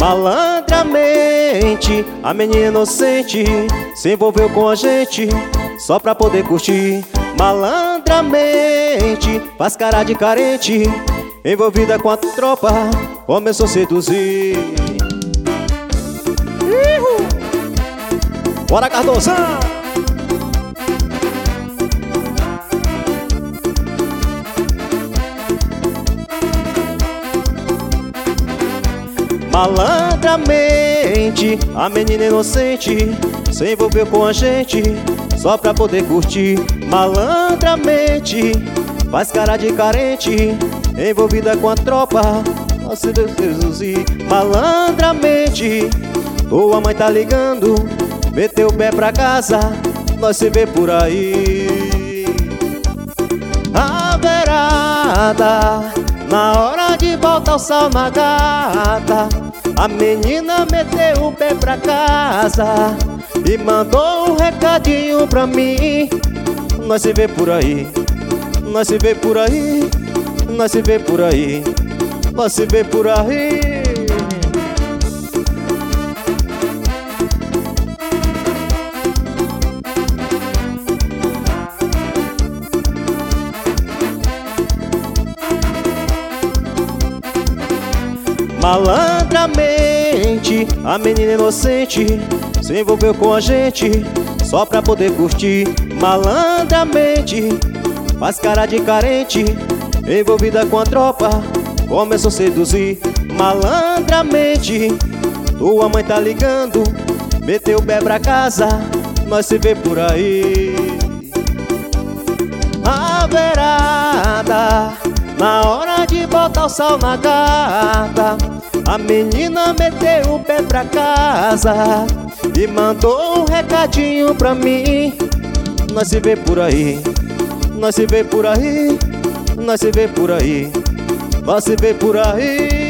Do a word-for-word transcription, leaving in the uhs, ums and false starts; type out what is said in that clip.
Malandramente, a menina inocente se envolveu com a gente só pra poder curtir. Malandramente, faz cara de carente, envolvida com a tropa, começou a seduzir. Uhul. Bora, Cardozão! Malandramente, a menina inocente se envolveu com a gente só pra poder curtir. Malandramente, faz cara de carente, envolvida com a tropa, nossa Deus. Malandramente, tua mãe tá ligando, meteu o pé pra casa, nós se vê por aí. A beirada, na hora de botar o sal na gata, a menina meteu o pé pra casa e mandou um recadinho pra mim. Nós se vê por aí, nós se vê por aí, nós se vê por aí, nós se vê por aí. Malandramente, a menina inocente se envolveu com a gente só pra poder curtir. Malandramente, faz cara de carente, envolvida com a tropa, começou a seduzir. Malandramente, tua mãe tá ligando, meteu o pé pra casa, nós se vê por aí. A beirada, na hora de botar o sal na gata, a menina meteu o pé pra casa e mandou um recadinho pra mim. Nós se vê por aí, nós se vê por aí, nós se vê por aí, nós se vê por aí.